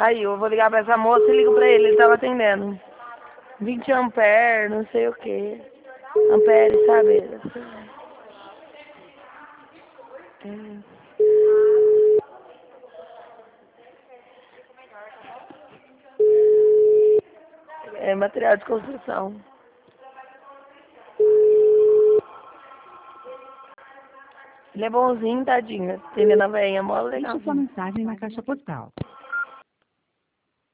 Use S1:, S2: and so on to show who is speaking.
S1: Caiu. Eu vou ligar pra essa moça e ligo pra ele. Ele tava atendendo. 20 ampere, não sei o que. Ampere, sabe? É material de construção. Ele é bonzinho, tadinho. Atendendo a veinha, mó legal.
S2: Deixe sua mensagem na caixa postal.